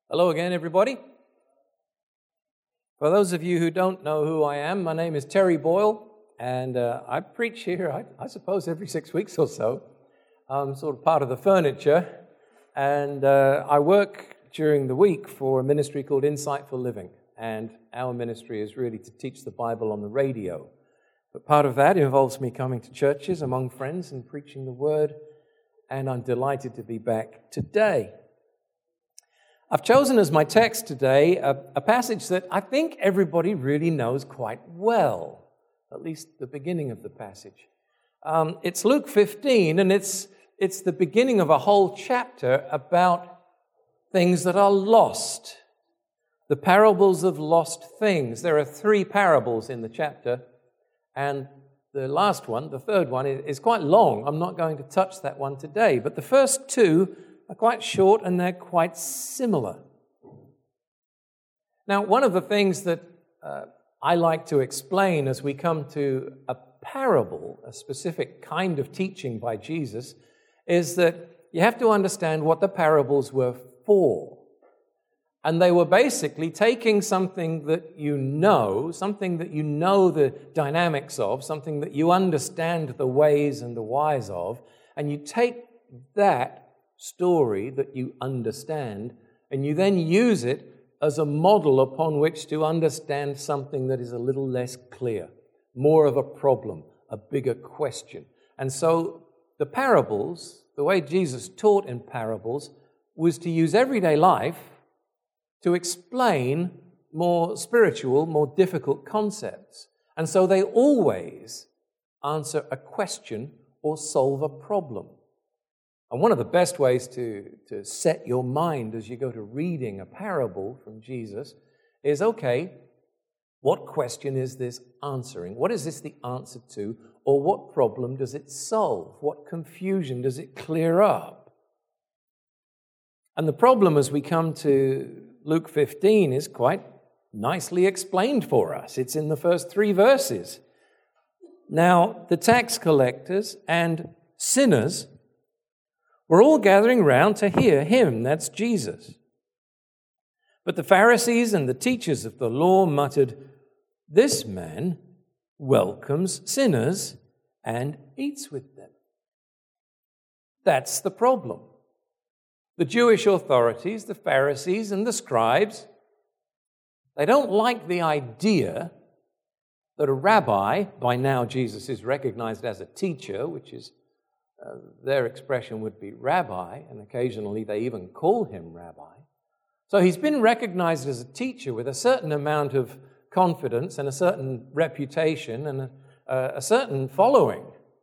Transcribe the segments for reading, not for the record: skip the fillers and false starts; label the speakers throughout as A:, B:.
A: Hello again, everybody. For those of you who don't know who I am, my name is Terry Boyle, and I preach here, I suppose, every 6 weeks or so. I'm sort of part of the furniture, and I work during the week for a ministry called Insightful Living, and our ministry is really to teach the Bible on the radio. But part of that involves me coming to churches among friends and preaching the Word, and I'm delighted to be back today. I've chosen as my text today a passage that I think everybody really knows quite well, at least the beginning of the passage. It's Luke 15, and it's the beginning of a whole chapter about things that are lost, the parables of lost things. There are 3 parables in the chapter, and the last one, the third one, is quite long. I'm not going to touch that one today, but the first 2 are quite short and they're quite similar. Now, one of the things that I like to explain as we come to a parable, a specific kind of teaching by Jesus, is that you have to understand what the parables were for. And they were basically taking something that you know the dynamics of, something that you understand the ways and the whys of, and you take that story that you understand, and you then use it as a model upon which to understand something that is a little less clear, more of a problem, a bigger question. And so the parables, the way Jesus taught in parables, was to use everyday life to explain more spiritual, more difficult concepts. And so they always answer a question or solve a problem. And one of the best ways to set your mind as you go to reading a parable from Jesus is, okay, what question is this answering? What is this the answer to? Or what problem does it solve? What confusion does it clear up? And the problem as we come to Luke 15 is quite nicely explained for us. It's in the first 3 verses. Now, the tax collectors and sinners were all gathering round to hear him, that's Jesus. But the Pharisees and the teachers of the law muttered, "This man welcomes sinners and eats with them." That's the problem. The Jewish authorities, the Pharisees and the scribes, they don't like the idea that a rabbi, by now Jesus is recognized as a teacher, which is their expression would be rabbi, and occasionally they even call him rabbi. So he's been recognized as a teacher with a certain amount of confidence and a certain reputation and a certain following.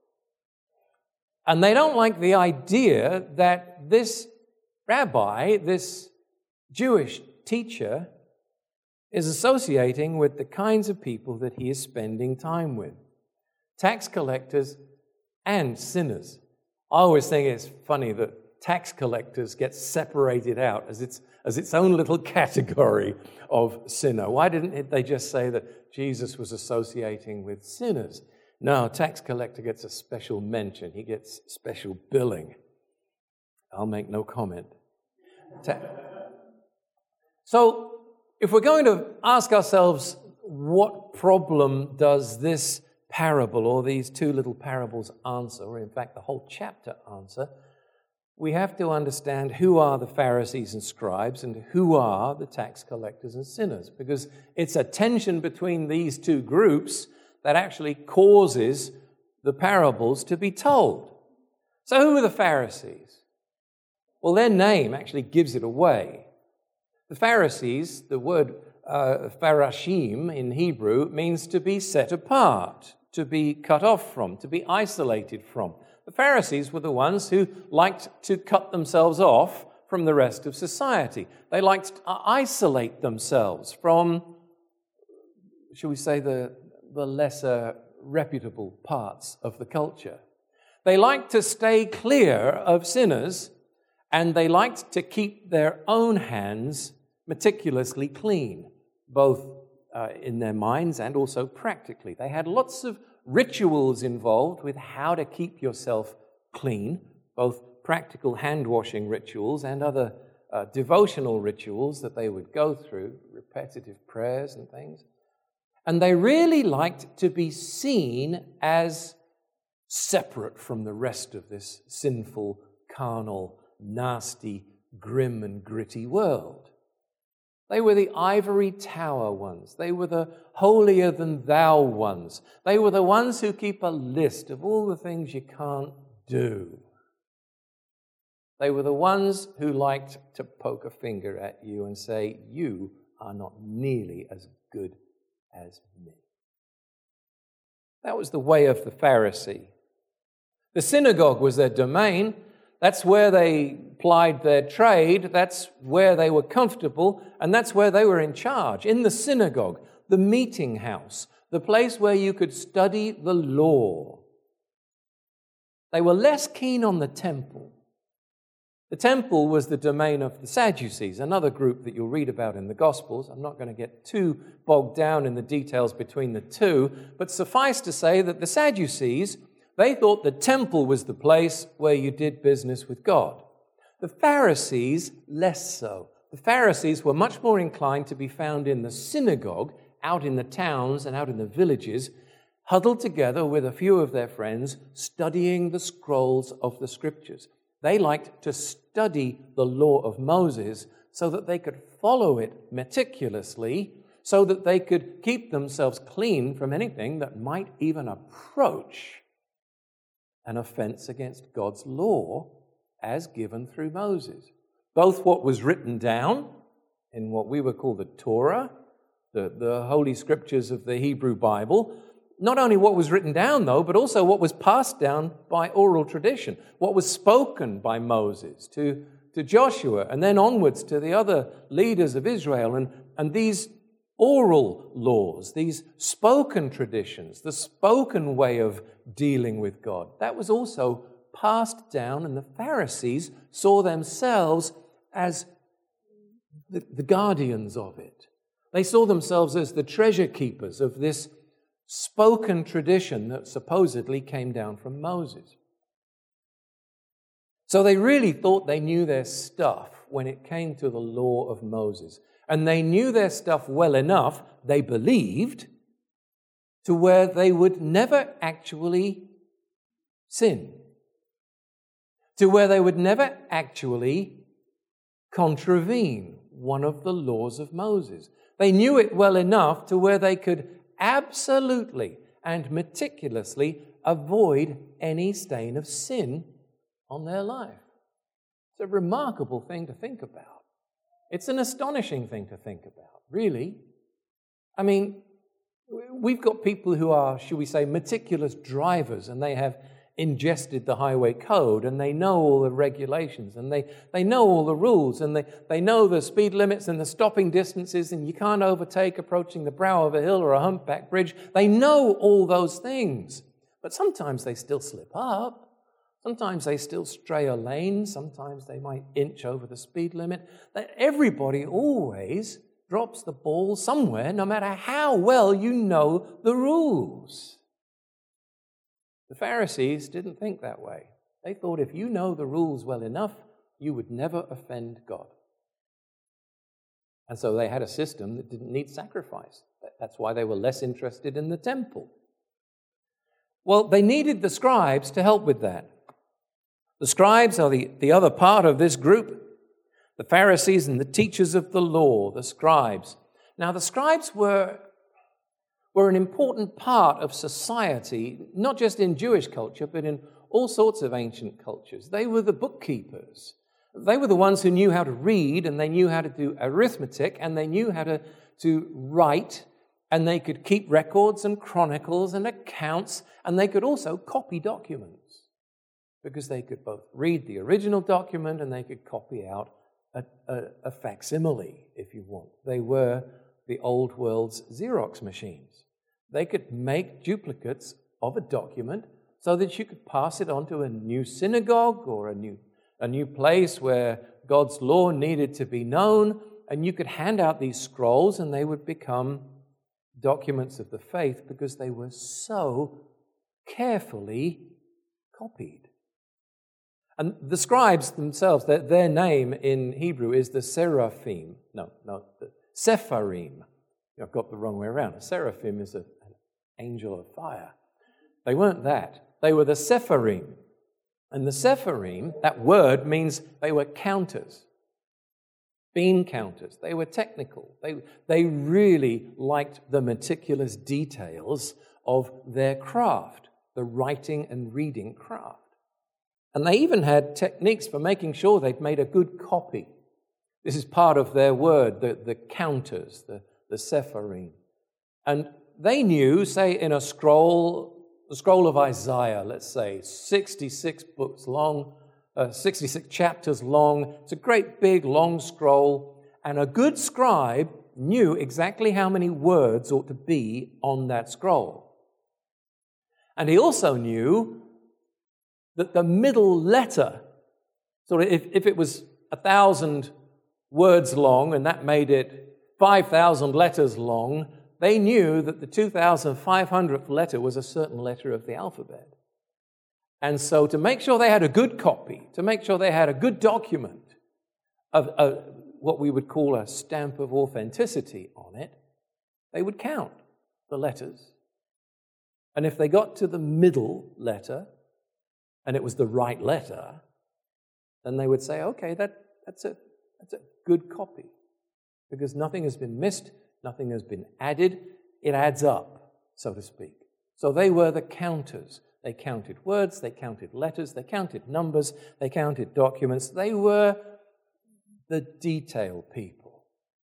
A: And they don't like the idea that this rabbi, this Jewish teacher, is associating with the kinds of people that he is spending time with. Tax collectors and sinners. I always think it's funny that tax collectors get separated out as its own little category of sinner. Why didn't they just say that Jesus was associating with sinners? No, tax collector gets a special mention. He gets special billing. I'll make no comment. So, if we're going to ask ourselves, what problem does this parable or these 2 little parables answer, or in fact the whole chapter answer, we have to understand who are the Pharisees and scribes and who are the tax collectors and sinners, because it's a tension between these 2 groups that actually causes the parables to be told. So who are the Pharisees? Well, their name actually gives it away. The Pharisees, the word Pharashim in Hebrew, means to be set apart, to be cut off from, to be isolated from. The Pharisees were the ones who liked to cut themselves off from the rest of society. They liked to isolate themselves from, shall we say, the lesser reputable parts of the culture. They liked to stay clear of sinners, and they liked to keep their own hands meticulously clean, both in their minds and also practically. They had lots of rituals involved with how to keep yourself clean, both practical hand-washing rituals and other devotional rituals that they would go through, repetitive prayers and things. And they really liked to be seen as separate from the rest of this sinful, carnal, nasty, grim and gritty world. They were the ivory tower ones. They were the holier-than-thou ones. They were the ones who keep a list of all the things you can't do. They were the ones who liked to poke a finger at you and say, you are not nearly as good as me. That was the way of the Pharisee. The synagogue was their domain. That's where they plied their trade. That's where they were comfortable. And that's where they were in charge. In the synagogue, the meeting house, the place where you could study the law. They were less keen on the temple. The temple was the domain of the Sadducees, another group that you'll read about in the Gospels. I'm not going to get too bogged down in the details between the two, but suffice to say that the Sadducees, they thought the temple was the place where you did business with God. The Pharisees, less so. The Pharisees were much more inclined to be found in the synagogue, out in the towns and out in the villages, huddled together with a few of their friends, studying the scrolls of the Scriptures. They liked to study the law of Moses so that they could follow it meticulously, so that they could keep themselves clean from anything that might even approach an offense against God's law as given through Moses. Both what was written down in what we would call the Torah, the Holy Scriptures of the Hebrew Bible, not only what was written down, though, but also what was passed down by oral tradition, what was spoken by Moses to Joshua, and then onwards to the other leaders of Israel. And these oral laws, these spoken traditions, the spoken way of dealing with God, that was also passed down, and the Pharisees saw themselves as the guardians of it. They saw themselves as the treasure keepers of this spoken tradition that supposedly came down from Moses. So they really thought they knew their stuff when it came to the law of Moses. And they knew their stuff well enough, they believed, to where they would never actually sin, to where they would never actually contravene one of the laws of Moses. They knew it well enough to where they could absolutely and meticulously avoid any stain of sin on their life. It's a remarkable thing to think about. It's an astonishing thing to think about, really. I mean, we've got people who are, shall we say, meticulous drivers, and they have ingested the highway code, and they know all the regulations, and they know all the rules, and they know the speed limits and the stopping distances, and you can't overtake approaching the brow of a hill or a humpback bridge. They know all those things, but sometimes they still slip up. Sometimes they still stray a lane. Sometimes they might inch over the speed limit. Everybody always drops the ball somewhere, no matter how well you know the rules. The Pharisees didn't think that way. They thought if you know the rules well enough, you would never offend God. And so they had a system that didn't need sacrifice. That's why they were less interested in the temple. Well, they needed the scribes to help with that. The scribes are the other part of this group. The Pharisees and the teachers of the law, the scribes. Now, the scribes were an important part of society, not just in Jewish culture, but in all sorts of ancient cultures. They were the bookkeepers. They were the ones who knew how to read, and they knew how to do arithmetic, and they knew how to write, and they could keep records and chronicles and accounts, and they could also copy documents, because they could both read the original document and they could copy out a facsimile, if you want. They were the old world's Xerox machines. They could make duplicates of a document so that you could pass it on to a new synagogue or a new place where God's law needed to be known, and you could hand out these scrolls and they would become documents of the faith because they were so carefully copied. And the scribes themselves, their name in Hebrew is the seraphim. The Sepharim. I've got the wrong way around. A seraphim is an angel of fire. They weren't that. They were the Sepharim. And the Sepharim, that word means they were counters. Bean counters. They were technical. They really liked the meticulous details of their craft, the writing and reading craft. And they even had techniques for making sure they'd made a good copy. This is part of their word, the counters, the Sepharim. And they knew, say, in a scroll, the scroll of Isaiah, let's say, 66 books long, 66 chapters long. It's a great big long scroll, and a good scribe knew exactly how many words ought to be on that scroll. And he also knew that the middle letter, so if it was 1,000 words long and that made it 5,000 letters long, they knew that the 2,500th letter was a certain letter of the alphabet. And so to make sure they had a good copy, to make sure they had a good document of what we would call a stamp of authenticity on it, they would count the letters. And if they got to the middle letter, and it was the right letter, then they would say, okay, that's a good copy. Because nothing has been missed, nothing has been added, it adds up, so to speak. So they were the counters. They counted words, they counted letters, they counted numbers, they counted documents. They were the detail people.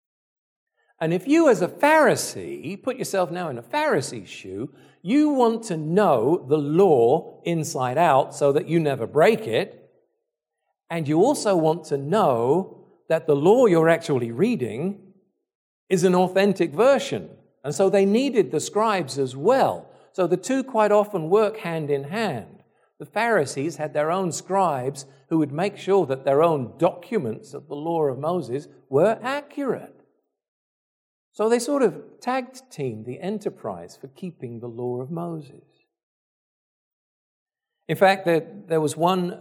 A: And if you as a Pharisee, put yourself now in a Pharisee's shoe, you want to know the law inside out so that you never break it, and you also want to know that the law you're actually reading is an authentic version. And so they needed the scribes as well. So the two quite often work hand in hand. The Pharisees had their own scribes who would make sure that their own documents of the law of Moses were accurate. So they sort of tag-teamed the enterprise for keeping the law of Moses. In fact, there was one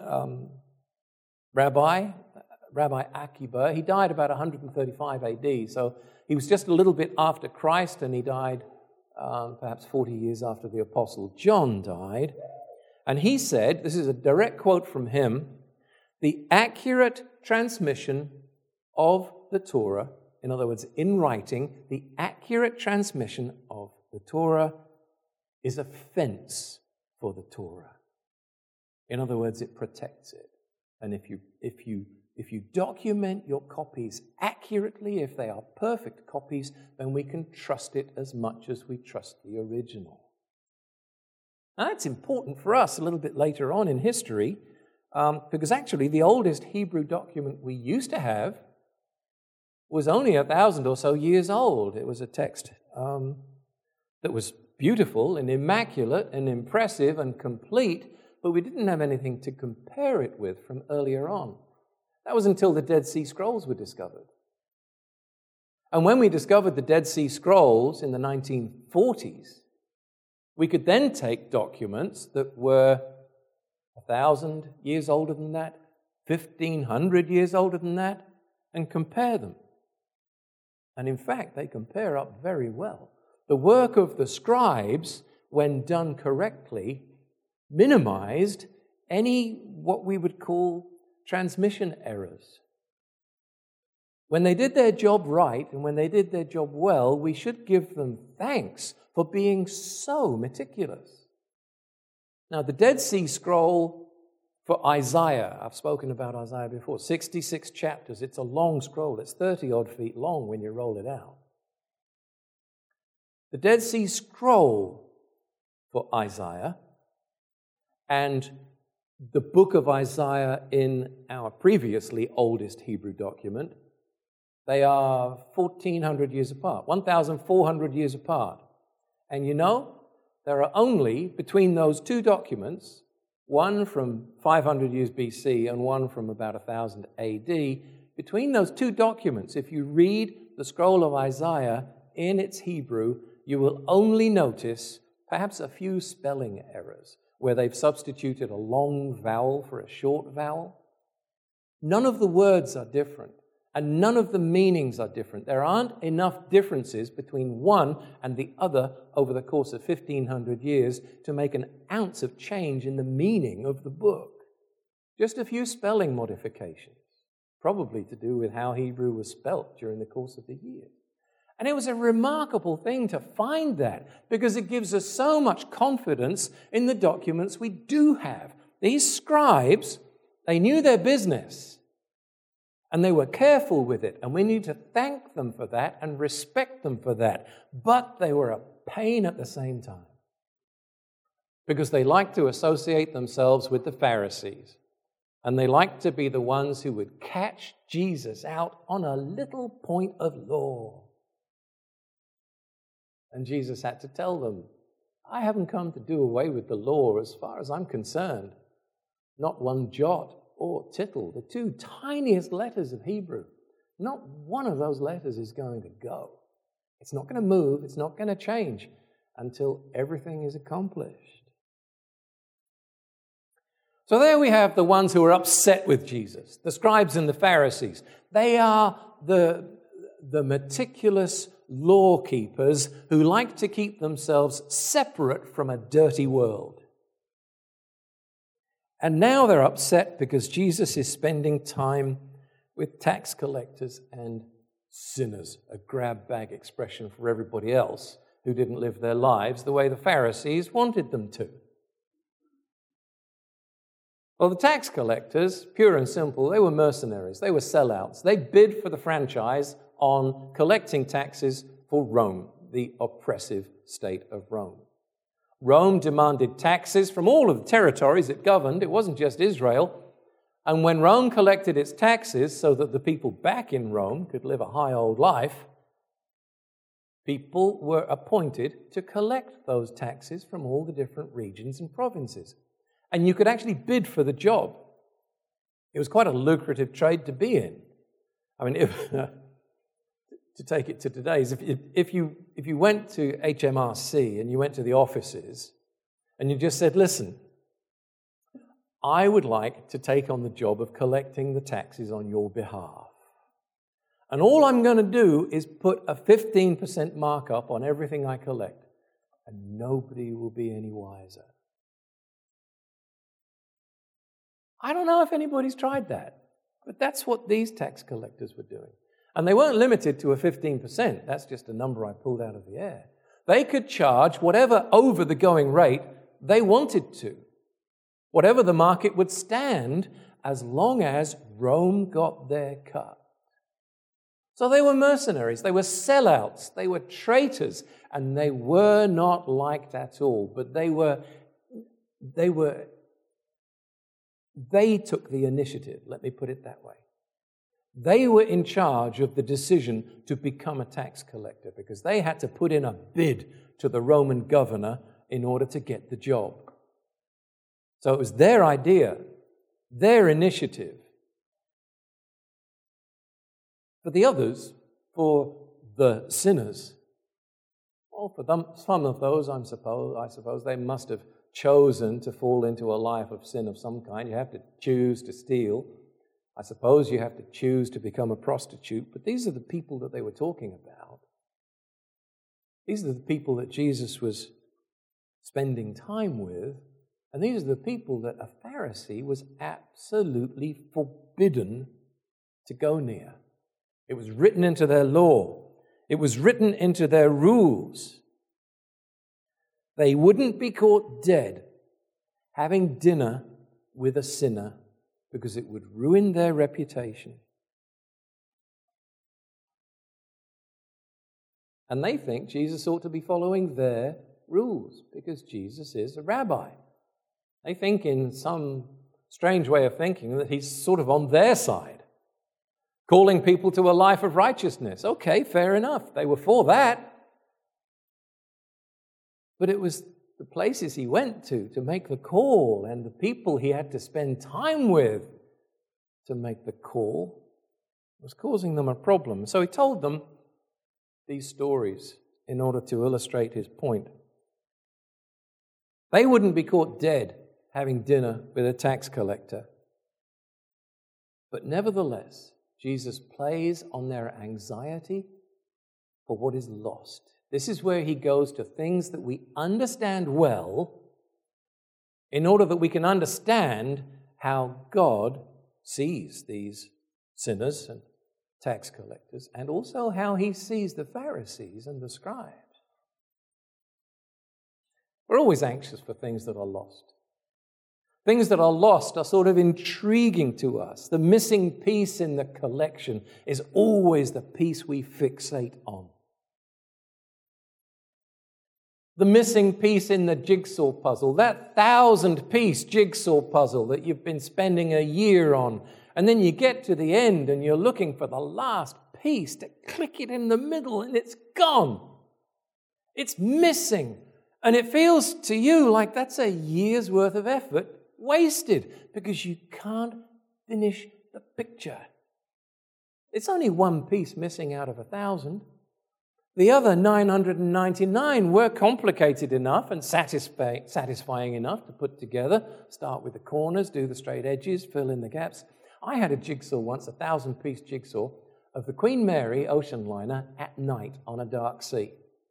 A: Rabbi Akiba. He died about 135 AD, so he was just a little bit after Christ, and he died perhaps 40 years after the Apostle John died. And he said, this is a direct quote from him, the accurate transmission of the Torah, in other words, in writing, the accurate transmission of the Torah is a fence for the Torah. In other words, it protects it. And if you document your copies accurately, if they are perfect copies, then we can trust it as much as we trust the original. Now, that's important for us a little bit later on in history, because actually the oldest Hebrew document we used to have was only 1,000 or so years old. It was a text that was beautiful and immaculate and impressive and complete, but we didn't have anything to compare it with from earlier on. That was until the Dead Sea Scrolls were discovered. And when we discovered the Dead Sea Scrolls in the 1940s, we could then take documents that were 1,000 years older than that, 1,500 years older than that, and compare them. And in fact, they compare up very well. The work of the scribes, when done correctly, minimized any what we would call transmission errors. When they did their job right and when they did their job well, we should give them thanks for being so meticulous. Now, the Dead Sea Scroll for Isaiah, I've spoken about Isaiah before, 66 chapters. It's a long scroll. It's 30-odd feet long when you roll it out. The Dead Sea Scroll for Isaiah and the book of Isaiah in our previously oldest Hebrew document, they are 1,400 years apart, 1,400 years apart. And you know, there are only, between those two documents, one from 500 years BC and one from about 1,000 AD, between those two documents, if you read the scroll of Isaiah in its Hebrew, you will only notice perhaps a few spelling errors. where they've substituted a long vowel for a short vowel. None of the words are different, and none of the meanings are different. There aren't enough differences between one and the other over the course of 1,500 years to make an ounce of change in the meaning of the book. Just a few spelling modifications, probably to do with how Hebrew was spelt during the course of the year. And it was a remarkable thing to find that, because it gives us so much confidence in the documents we do have. These scribes, they knew their business, and they were careful with it, and we need to thank them for that and respect them for that. But they were a pain at the same time, because they liked to associate themselves with the Pharisees, and they liked to be the ones who would catch Jesus out on a little point of law. And Jesus had to tell them, I haven't come to do away with the law as far as I'm concerned. Not one jot or tittle, the two tiniest letters of Hebrew. Not one of those letters is going to go. It's not going to move, it's not going to change until everything is accomplished. So there we have the ones who are upset with Jesus, the scribes and the Pharisees. They are the meticulous law keepers who like to keep themselves separate from a dirty world. And now they're upset because Jesus is spending time with tax collectors and sinners, a grab bag expression for everybody else who didn't live their lives the way the Pharisees wanted them to. Well, the tax collectors, pure and simple, they were mercenaries, they were sellouts. They bid for the franchise on collecting taxes for Rome, the oppressive state of Rome. Rome demanded taxes from all of the territories it governed. It wasn't just Israel. And when Rome collected its taxes so that the people back in Rome could live a high old life, people were appointed to collect those taxes from all the different regions and provinces. And you could actually bid for the job. It was quite a lucrative trade to be in. I mean, to take it to today's, if you went to HMRC and you went to the offices and you just said, listen, I would like to take on the job of collecting the taxes on your behalf. And all I'm going to do is put a 15% markup on everything I collect, and nobody will be any wiser. I don't know if anybody's tried that, but that's what these tax collectors were doing. And they weren't limited to a 15%. That's just a number I pulled out of the air. They could charge whatever over the going rate they wanted to, whatever the market would stand, as long as Rome got their cut. So they were mercenaries, they were sellouts, they were traitors, and they were not liked at all. But they took the initiative, let me put it that way. They were in charge of the decision to become a tax collector because they had to put in a bid to the Roman governor in order to get the job. So it was their idea, their initiative. For the others, for the sinners, well, for them, some of those, I suppose they must have chosen to fall into a life of sin of some kind. You have to choose to steal. I suppose you have to choose to become a prostitute, but these are the people that they were talking about. These are the people that Jesus was spending time with, and these are the people that a Pharisee was absolutely forbidden to go near. It was written into their law. It was written into their rules. They wouldn't be caught dead having dinner with a sinner because it would ruin their reputation. And they think Jesus ought to be following their rules because Jesus is a rabbi. They think in some strange way of thinking that he's sort of on their side, calling people to a life of righteousness. Okay, fair enough. They were for that. But it was the places he went to make the call and the people he had to spend time with to make the call was causing them a problem. So he told them these stories in order to illustrate his point. They wouldn't be caught dead having dinner with a tax collector. But nevertheless, Jesus plays on their anxiety for what is lost. This is where he goes to things that we understand well in order that we can understand how God sees these sinners and tax collectors, and also how he sees the Pharisees and the scribes. We're always anxious for things that are lost. Things that are lost are sort of intriguing to us. The missing piece in the collection is always the piece we fixate on. The missing piece in the jigsaw puzzle, that 1,000-piece jigsaw puzzle that you've been spending a year on, and then you get to the end and you're looking for the last piece to click it in the middle and it's gone. It's missing. And it feels to you like that's a year's worth of effort wasted because you can't finish the picture. It's only one piece missing out of 1,000. The other 999 were complicated enough and satisfying enough to put together. Start with the corners, do the straight edges, fill in the gaps. I had a jigsaw once, a 1,000-piece jigsaw, of the Queen Mary ocean liner at night on a dark sea.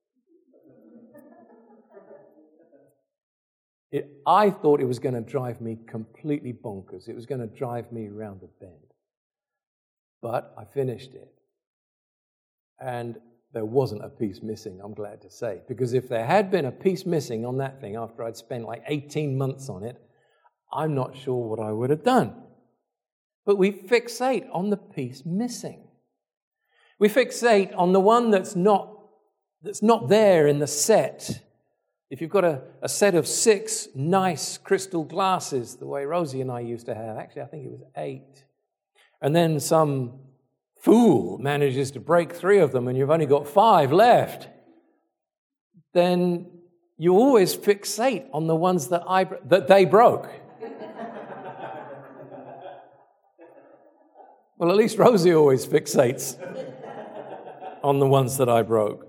A: I thought it was going to drive me completely bonkers. It was going to drive me around the bend. But I finished it. And there wasn't a piece missing, I'm glad to say. Because if there had been a piece missing on that thing after I'd spent like 18 months on it, I'm not sure what I would have done. But we fixate on the piece missing. We fixate on the one that's not there in the set. If you've got a set of 6 nice crystal glasses, the way Rosie and I used to have, actually I think it was 8, and then some fool manages to break 3 of them and you've only got 5 left, then you always fixate on the ones that they broke. Well, at least Rosie always fixates on the ones that I broke.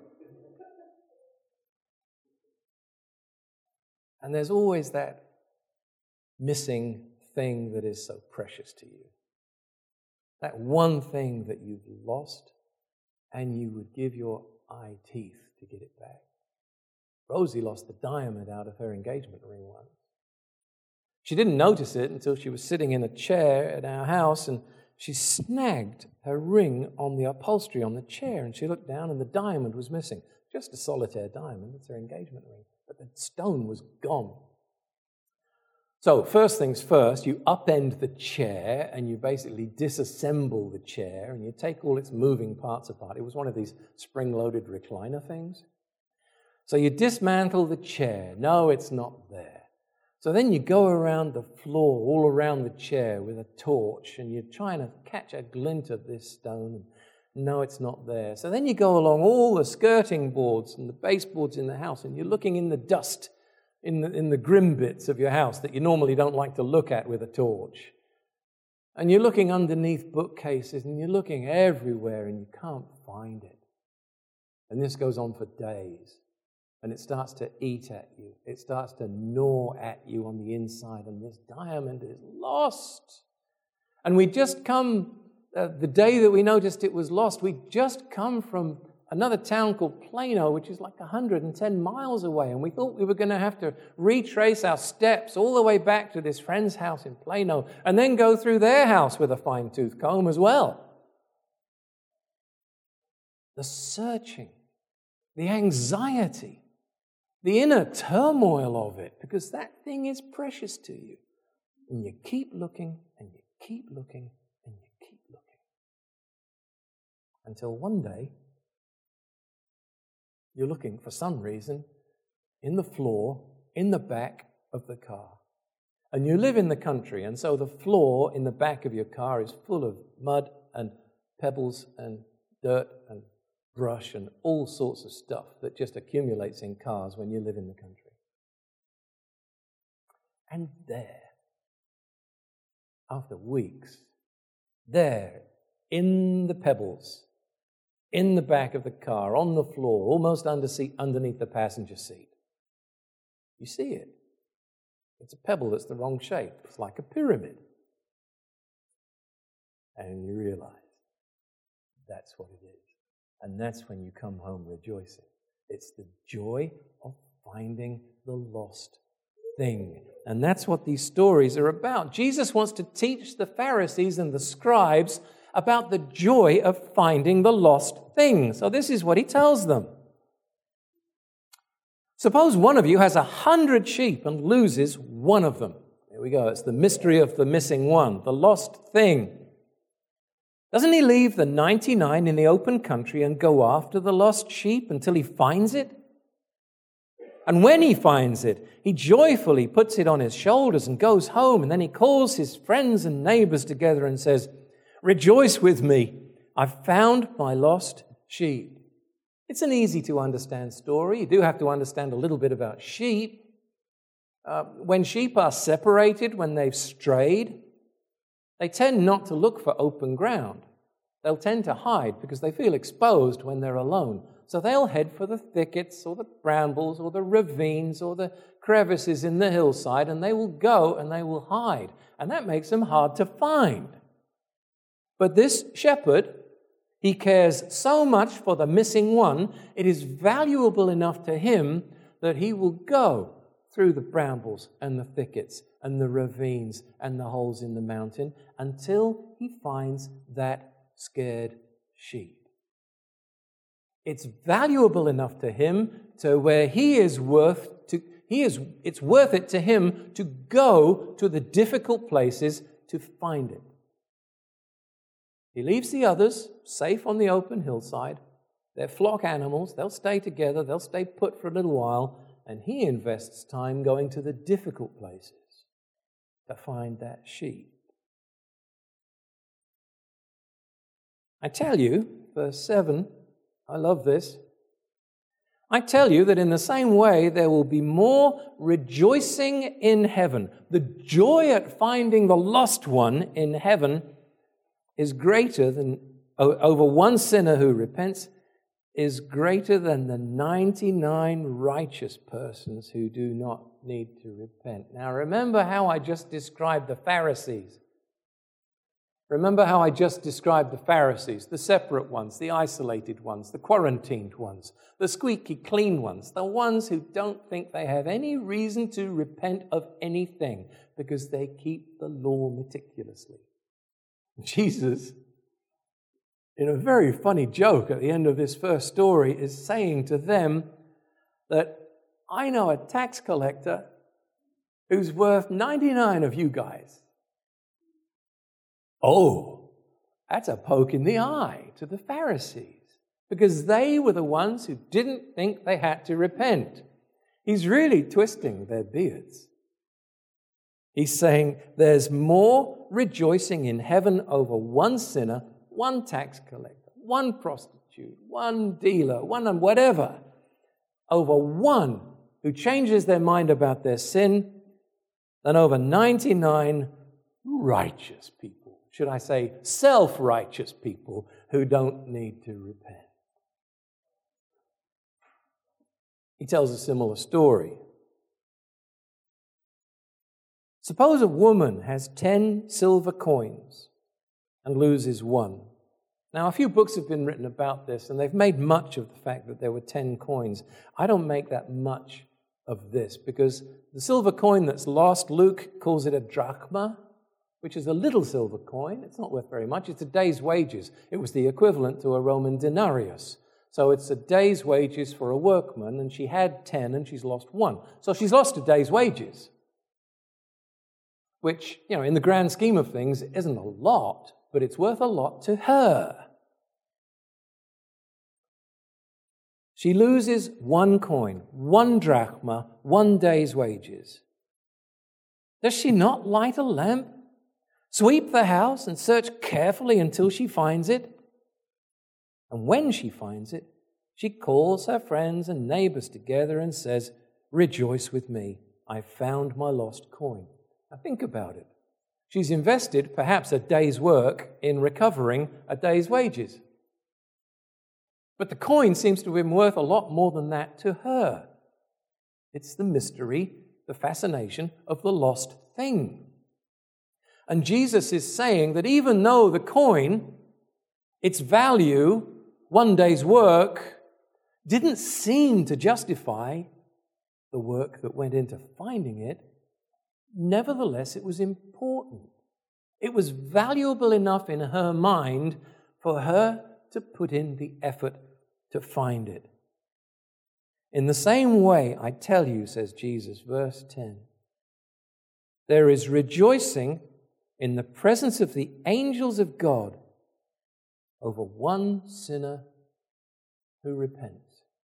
A: And there's always that missing thing that is so precious to you. That one thing that you've lost and you would give your eye teeth to get it back. Rosie lost the diamond out of her engagement ring once. She didn't notice it until she was sitting in a chair at our house and she snagged her ring on the upholstery on the chair and she looked down and the diamond was missing. Just a solitaire diamond, it's her engagement ring. But the stone was gone. So first things first, you upend the chair and you basically disassemble the chair and you take all its moving parts apart. It was one of these spring-loaded recliner things. So you dismantle the chair. No, it's not there. So then you go around the floor, all around the chair with a torch and you're trying to catch a glint of this stone. No, it's not there. So then you go along all the skirting boards and the baseboards in the house and you're looking in the dust, in the grim bits of your house that you normally don't like to look at with a torch. And you're looking underneath bookcases and you're looking everywhere and you can't find it. And this goes on for days. And it starts to eat at you. It starts to gnaw at you on the inside. And this diamond is lost. And we just come, the day that we noticed it was lost, we just come from another town called Plano, which is like 110 miles away. And we thought we were going to have to retrace our steps all the way back to this friend's house in Plano and then go through their house with a fine-tooth comb as well. The searching, the anxiety, the inner turmoil of it, because that thing is precious to you. And you keep looking, and you keep looking, and you keep looking. Until one day, you're looking for some reason in the floor, in the back of the car. And you live in the country, and so the floor in the back of your car is full of mud and pebbles and dirt and brush and all sorts of stuff that just accumulates in cars when you live in the country. And there, after weeks, there, in the pebbles, in the back of the car, on the floor, almost underneath the passenger seat, you see it. It's a pebble that's the wrong shape. It's like a pyramid. And you realize that's what it is. And that's when you come home rejoicing. It's the joy of finding the lost thing. And that's what these stories are about. Jesus wants to teach the Pharisees and the scribes about the joy of finding the lost thing. So this is what he tells them. Suppose one of you has 100 sheep and loses one of them. There we go. It's the mystery of the missing one, the lost thing. Doesn't he leave the 99 in the open country and go after the lost sheep until he finds it? And when he finds it, he joyfully puts it on his shoulders and goes home, and then he calls his friends and neighbors together and says, "Rejoice with me, I've found my lost sheep." It's an easy to understand story. You do have to understand a little bit about sheep. When sheep are separated, when they've strayed, they tend not to look for open ground. They'll tend to hide because they feel exposed when they're alone. So they'll head for the thickets or the brambles or the ravines or the crevices in the hillside, and they will go and they will hide. And that makes them hard to find. But this shepherd, he cares so much for the missing one, it is valuable enough to him that he will go through the brambles and the thickets and the ravines and the holes in the mountain until he finds that scared sheep. It's valuable enough to him to where it's worth it to him to go to the difficult places to find it. He leaves the others safe on the open hillside. They're flock animals. They'll stay together. They'll stay put for a little while. And he invests time going to the difficult places to find that sheep. I tell you, verse 7, I love this. I tell you that in the same way there will be more rejoicing in heaven. The joy at finding the lost one in heaven is greater than, over one sinner who repents, is greater than the 99 righteous persons who do not need to repent. Now remember how I just described the Pharisees. Remember how I just described the Pharisees, the separate ones, the isolated ones, the quarantined ones, the squeaky clean ones, the ones who don't think they have any reason to repent of anything because they keep the law meticulously. Jesus, in a very funny joke at the end of this first story, is saying to them that I know a tax collector who's worth 99 of you guys. Oh, that's a poke in the eye to the Pharisees because they were the ones who didn't think they had to repent. He's really twisting their beards. He's saying there's more rejoicing in heaven over one sinner, one tax collector, one prostitute, one dealer, one whatever, over one who changes their mind about their sin than over 99 righteous people. Should I say self-righteous people who don't need to repent. He tells a similar story. Suppose a woman has 10 silver coins and loses one. Now, a few books have been written about this, and they've made much of the fact that there were 10 coins. I don't make that much of this, because the silver coin that's lost, Luke calls it a drachma, which is a little silver coin. It's not worth very much. It's a day's wages. It was the equivalent to a Roman denarius. So it's a day's wages for a workman, and she had 10 and she's lost one. So she's lost a day's wages, which, in the grand scheme of things, isn't a lot, but it's worth a lot to her. She loses one coin, one drachma, one day's wages. Does she not light a lamp, sweep the house, and search carefully until she finds it? And when she finds it, she calls her friends and neighbors together and says, "Rejoice with me, I found my lost coin." Now think about it. She's invested perhaps a day's work in recovering a day's wages. But the coin seems to have been worth a lot more than that to her. It's the mystery the fascination of the lost thing. And Jesus is saying that even though the coin, its value, one day's work, didn't seem to justify the work that went into finding it, nevertheless it was important. It was valuable enough in her mind for her to put in the effort to find it. In the same way, I tell you, says Jesus, verse 10, there is rejoicing in the presence of the angels of God over one sinner who repents.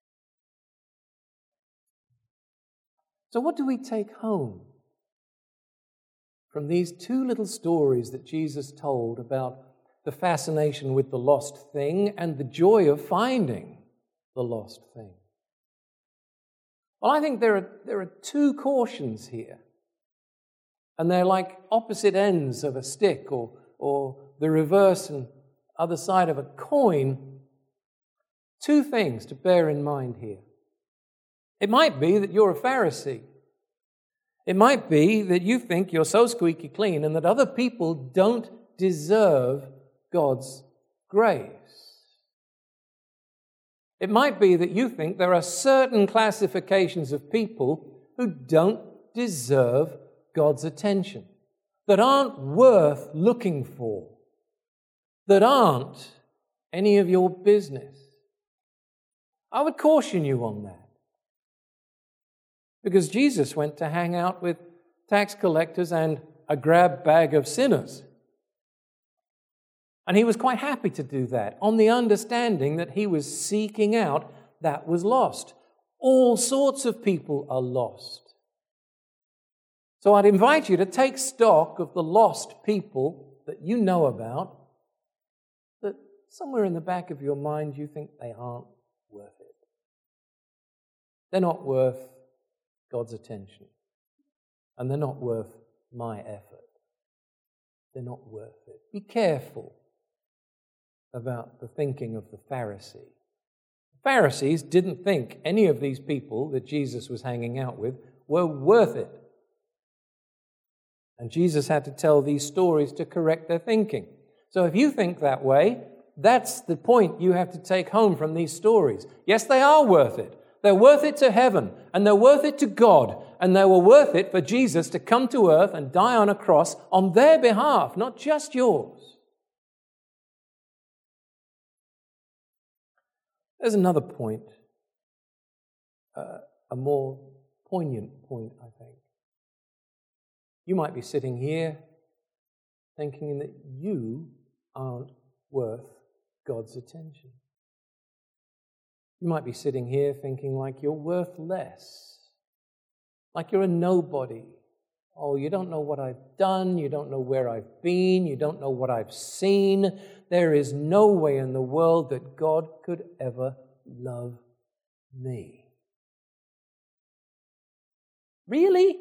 A: So what do we take home from these two little stories that Jesus told about the fascination with the lost thing and the joy of finding the lost thing? Well, I think there are two cautions here. And they're like opposite ends of a stick or the reverse and other side of a coin. Two things to bear in mind here. It might be that you're a Pharisee. It might be that you think you're so squeaky clean and that other people don't deserve God's grace. It might be that you think there are certain classifications of people who don't deserve God's attention, that aren't worth looking for, that aren't any of your business. I would caution you on that. Because Jesus went to hang out with tax collectors and a grab bag of sinners. And he was quite happy to do that, on the understanding that he was seeking out that was lost. All sorts of people are lost. So I'd invite you to take stock of the lost people that you know about, that somewhere in the back of your mind you think they aren't worth it. They're not worth God's attention. And they're not worth my effort. They're not worth it. Be careful about the thinking of the Pharisee. The Pharisees didn't think any of these people that Jesus was hanging out with were worth it. And Jesus had to tell these stories to correct their thinking. So if you think that way, that's the point you have to take home from these stories. Yes, they are worth it. They're worth it to heaven, and they're worth it to God, and they were worth it for Jesus to come to earth and die on a cross on their behalf, not just yours. There's another point, a more poignant point, I think. You might be sitting here thinking that you aren't worth God's attention. You might be sitting here thinking like you're worth less, like you're a nobody. Oh, you don't know what I've done, you don't know where I've been, you don't know what I've seen. There is no way in the world that God could ever love me. Really?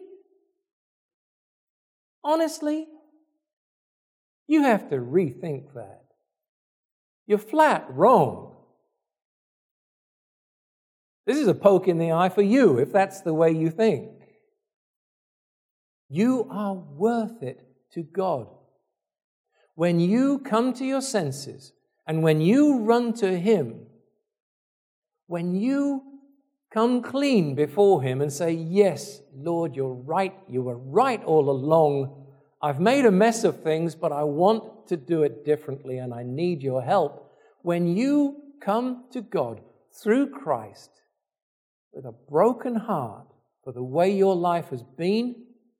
A: Honestly? You have to rethink that. You're flat wrong. This is a poke in the eye for you, if that's the way you think. You are worth it to God. When you come to your senses and when you run to Him, when you come clean before Him and say, yes, Lord, you're right, you were right all along. I've made a mess of things, but I want to do it differently and I need your help. When you come to God through Christ with a broken heart for the way your life has been,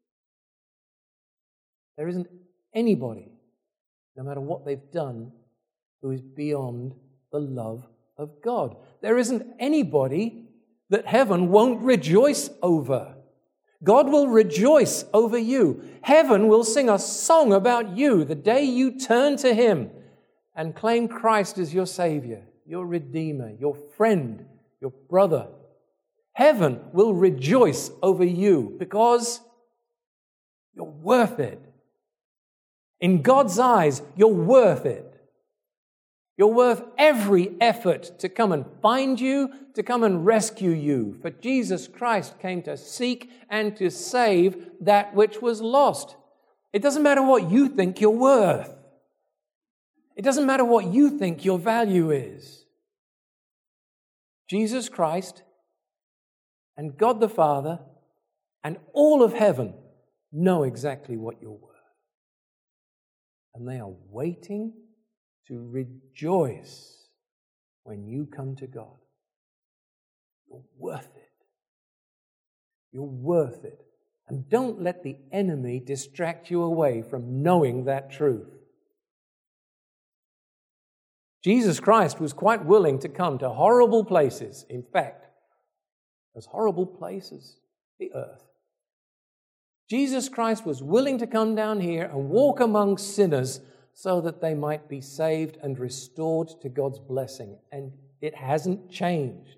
A: there isn't anybody, no matter what they've done, who is beyond the love of God. There isn't anybody that heaven won't rejoice over. God will rejoice over you. Heaven will sing a song about you the day you turn to Him and claim Christ as your Savior, your Redeemer, your friend, your brother. Heaven will rejoice over you because you're worth it. In God's eyes, you're worth it. You're worth every effort to come and find you, to come and rescue you. For Jesus Christ came to seek and to save that which was lost. It doesn't matter what you think you're worth. It doesn't matter what you think your value is. Jesus Christ and God the Father and all of heaven know exactly what you're worth. And they are waiting to rejoice when you come to God. You're worth it. You're worth it. And don't let the enemy distract you away from knowing that truth. Jesus Christ was quite willing to come to horrible places. In fact, those horrible places, the earth. Jesus Christ was willing to come down here and walk among sinners so that they might be saved and restored to God's blessing. And it hasn't changed.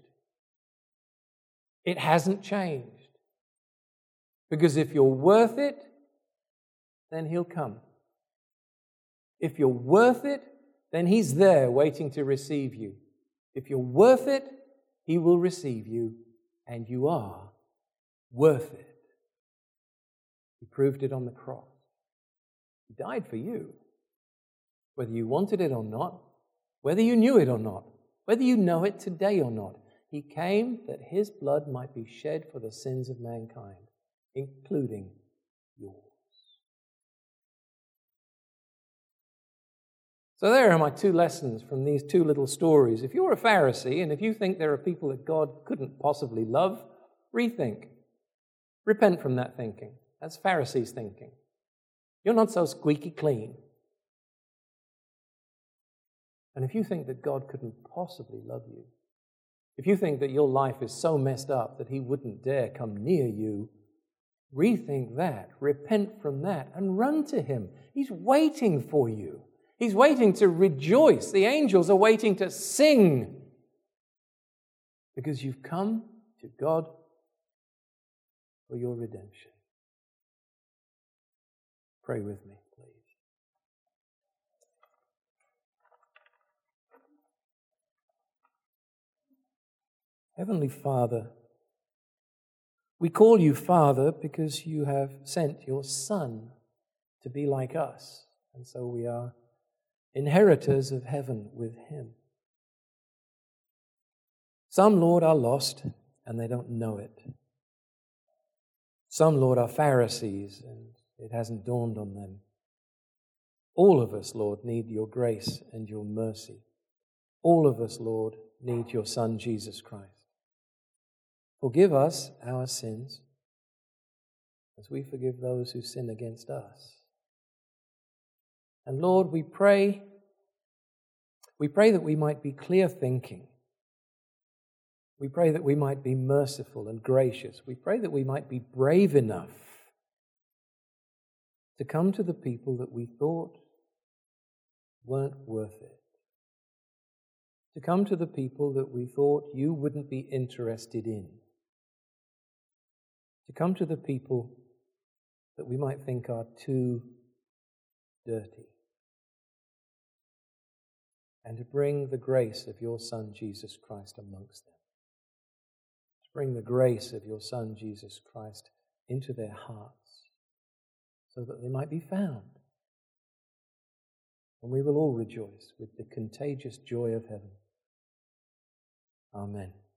A: It hasn't changed. Because if you're worth it, then He'll come. If you're worth it, then He's there waiting to receive you. If you're worth it, He will receive you, and you are worth it. He proved it on the cross. He died for you. Whether you wanted it or not, whether you knew it or not, whether you know it today or not, He came that His blood might be shed for the sins of mankind, including yours. So there are my two lessons from these two little stories. If you're a Pharisee and if you think there are people that God couldn't possibly love, rethink. Repent from that thinking. That's Pharisees' thinking. You're not so squeaky clean. And if you think that God couldn't possibly love you, if you think that your life is so messed up that He wouldn't dare come near you, rethink that, repent from that, and run to Him. He's waiting for you. He's waiting to rejoice. The angels are waiting to sing because you've come to God for your redemption. Pray with me, please. Heavenly Father, we call you Father because you have sent your Son to be like us, and so we are inheritors of heaven with Him. Some, Lord, are lost and they don't know it. Some, Lord, are Pharisees and it hasn't dawned on them. All of us, Lord, need your grace and your mercy. All of us, Lord, need your Son, Jesus Christ. Forgive us our sins as we forgive those who sin against us. And Lord, we pray that we might be clear thinking. We pray that we might be merciful and gracious. We pray that we might be brave enough to come to the people that we thought weren't worth it. To come to the people that we thought you wouldn't be interested in. To come to the people that we might think are too dirty. And to bring the grace of your Son, Jesus Christ, amongst them. To bring the grace of your Son, Jesus Christ, into their hearts, so that they might be found. And we will all rejoice with the contagious joy of heaven. Amen.